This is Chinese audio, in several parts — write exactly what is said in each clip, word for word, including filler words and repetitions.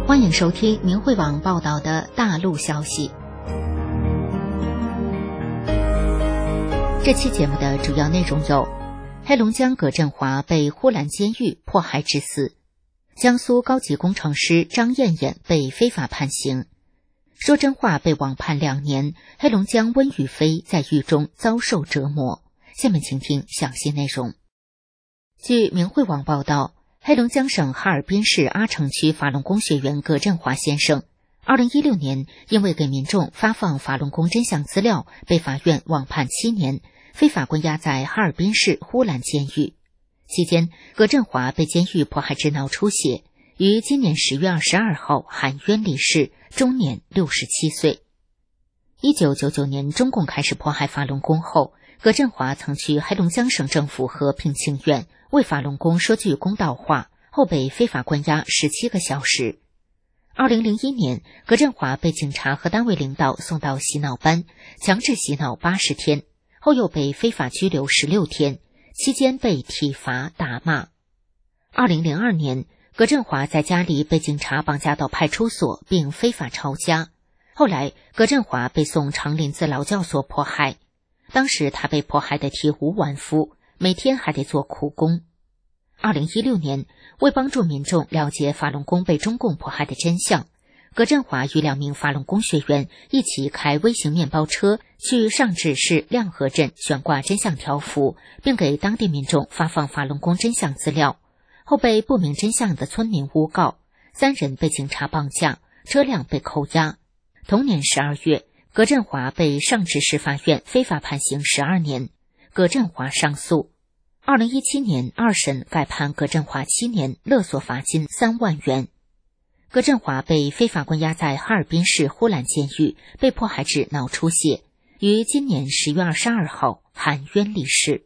欢迎收听明慧网报道的大陆消息。这期节目的主要内容有：黑龙江葛振华被呼兰监狱迫害致死；江苏高级工程师张艳艳被非法判刑；说真话被网判两年；黑龙江温雨霏在狱中遭受折磨。下面请听详细内容。据明慧网报道，黑龙江省哈尔滨市阿城区法轮功学员葛振华先生二零一六年因为给民众发放法轮功真相资料，被法院网判七年，非法关押在哈尔滨市呼兰监狱。期间，葛振华被监狱迫害致脑出血，于今年十月二十二号含冤离世，终年六十七岁。一九九九年中共开始迫害法轮功后，葛振华曾去黑龙江省政府和平请愿，为法轮功说句公道话，后被非法关押十七个小时。二零零一年，葛振华被警察和单位领导送到洗脑班，强制洗脑八十天，后又被非法拘留十六天，期间被体罚打骂。二零零二年，葛振华在家里被警察绑架到派出所，并非法抄家。后来，葛振华被送长林子劳教所迫害。当时他被迫害得体无完肤，每天还得做苦工。二零一六年，为帮助民众了解法轮功被中共迫害的真相，葛振华与两名法轮功学员一起开微型面包车去上址市亮河镇悬挂真相条幅，并给当地民众发放法轮功真相资料，后被不明真相的村民诬告，三人被警察绑架，车辆被扣押。同年十二月，葛振华被上址市法院非法判刑十二年，葛振华上诉。二零一七年，二审改判葛振华七年，勒索罚金三万元。葛振华被非法关押在哈尔滨市呼兰监狱，被迫害致脑出血，于今年十月二十二号含冤离世。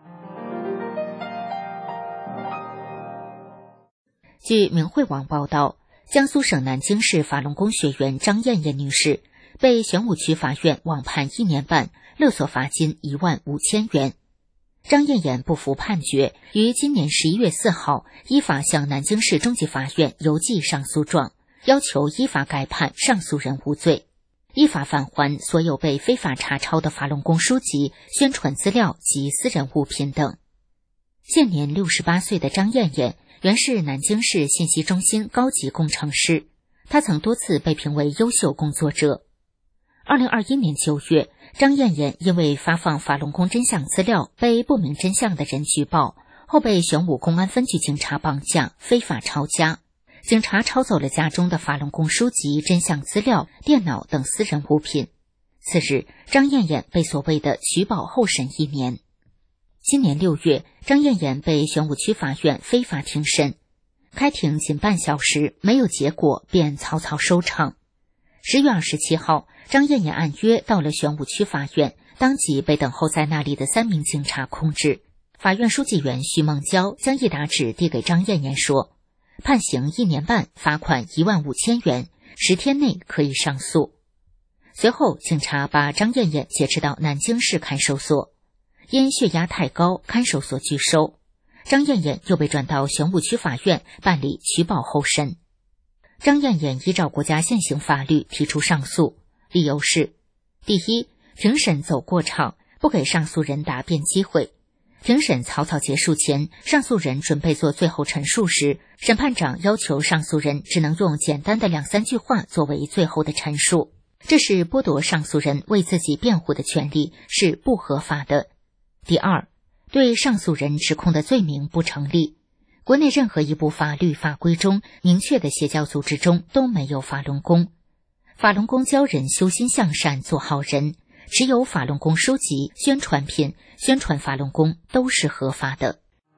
据明慧网报道，江苏省南京市法轮功学员张艳艳女士被玄武区法院网判一年半，勒索罚金一万五千元。张艳艳不服判决，于今年十一月四号依法向南京市中级法院邮寄上诉状，要求依法改判上诉人无罪，依法返还所有被非法查抄的法轮功书籍、宣传资料及私人物品等。现年六十八岁的张艳艳原是南京市信息中心高级工程师，她曾多次被评为优秀工作者。二零二一年九月，张艳艳因为发放法轮功真相资料被不明真相的人举报，后被玄武公安分局警察绑架，非法抄家。警察抄走了家中的法轮功书籍、真相资料、电脑等私人物品。次日，张艳艳被所谓的取保候审一年。今年六月，张艳艳被玄武区法院非法庭审，开庭仅半小时，没有结果便草草收场。十月二十七号，张艳艳按约到了玄武区法院，当即被等候在那里的三名警察控制。法院书记员徐梦娇将一沓纸递给张艳艳说：“判刑一年半，罚款一万五千元，十天内可以上诉。”随后，警察把张艳艳劫持到南京市看守所，因血压太高，看守所拒收。张艳艳又被转到玄武区法院办理取保候审。张艳艳依照国家现行法律提出上诉，理由是：第一，庭审走过场，不给上诉人答辩机会；庭审草草结束前，上诉人准备做最后陈述时，审判长要求上诉人只能用简单的两三句话作为最后的陈述，这是剥夺上诉人为自己辩护的权利，是不合法的。第二，对上诉人指控的罪名不成立。国内任何一部法律法规中明确的邪教组织中都没有法轮功。法轮功教人修心向善，做好人，持有法轮功书籍、宣传品、宣传法轮功都是合法的。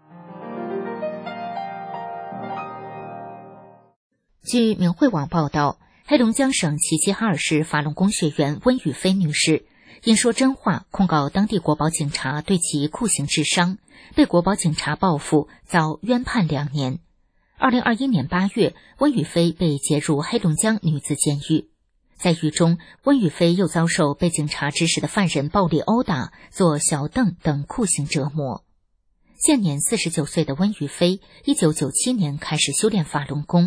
据明慧网报道，黑龙江省齐齐哈尔市法轮功学员温雨霏女士因说真话控告当地国保警察对其酷刑致伤，被国保警察报复，遭冤判两年。二零二一年八月，温雨霏被接入黑龙江女子监狱。在狱中，温雨霏又遭受被警察指使的犯人暴力殴打、做小凳等酷刑折磨。现年四十九岁的温雨霏，一九九七年开始修炼法轮功，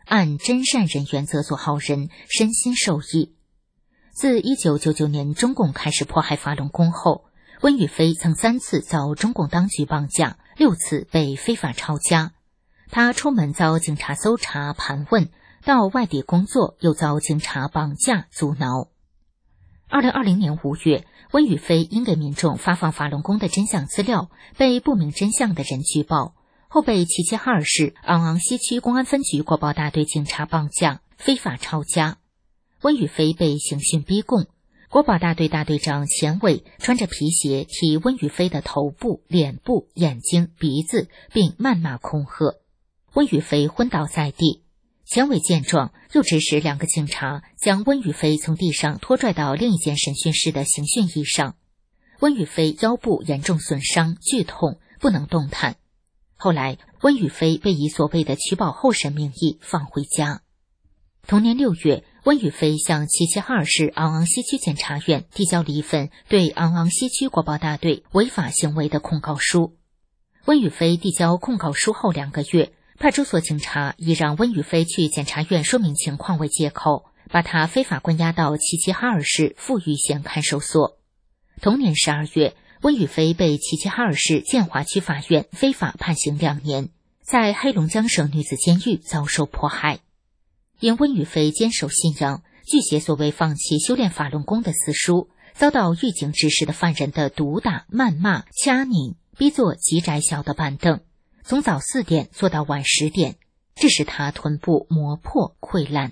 按真善人原则做好人，身心受益。自一九九九年中共开始迫害法轮功后，温宇飞曾三次遭中共当局绑架，六次被非法抄家。他出门遭警察搜查盘问，到外地工作又遭警察绑架阻挠。二零二零年五月，温宇飞因给民众发放法轮功的真相资料，被不明真相的人举报，后被齐齐哈尔市昂昂西区公安分局国保大队警察绑架，非法抄家。温宇飞被刑讯逼供，国保大队大队长钱伟穿着皮鞋踢温宇飞的头部、脸部、眼睛、鼻子，并谩骂恐吓。温宇飞昏倒在地，钱伟见状，又指使两个警察将温宇飞从地上拖拽到另一间审讯室的刑讯椅上。温宇飞腰部严重损伤，剧痛，不能动弹。后来，温宇飞被以所谓的取保候审名义放回家。同年六月，温宇飞向齐齐哈尔市昂昂西区检察院递交了一份对昂昂西区国保大队违法行为的控告书。温宇飞递交控告书后两个月，派出所警察以让温宇飞去检察院说明情况为借口，把他非法关押到齐齐哈尔市富裕县看守所。同年十二月，温宇飞被齐齐哈尔市建华区法院非法判刑两年，在黑龙江省女子监狱遭受迫害。因温宇飞坚守信仰，拒写所谓放弃修炼法轮功的私书，遭到狱警指使的犯人的毒打、谩骂、掐拧，逼坐极窄小的板凳，从早四点坐到晚十点，致使他臀部磨破溃烂。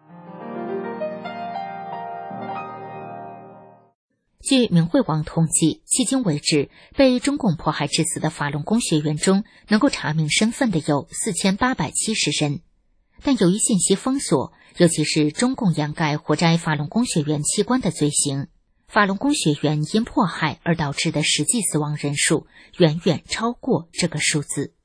据明慧网统计，迄今为止，被中共迫害致死的法轮功学员中，能够查明身份的有四千八百七十人。但由于信息封锁，尤其是中共掩盖活摘法轮功学员器官的罪行，法轮功学员因迫害而导致的实际死亡人数远远超过这个数字。